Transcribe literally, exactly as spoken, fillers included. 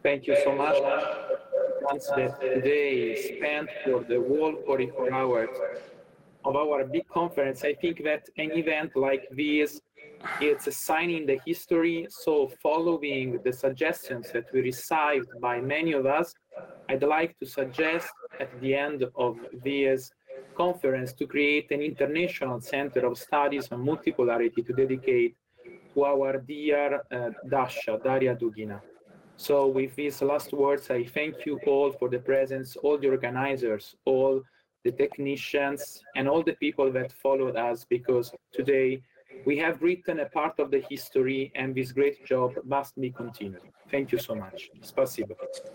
Thank you so much. Once that today spent for the whole forty-four hours of our big conference, I think that an event like this, it's a sign in the history. So following the suggestions that we received by many of us, I'd like to suggest at the end of this conference to create an international center of studies on multipolarity to dedicate to our dear uh, Dasha, Daria Dugina. So with these last words, I thank you all for the presence, all the organizers, all the technicians, and all the people that followed us, because today we have written a part of the history and this great job must be continued. Thank you so much. Спасибо.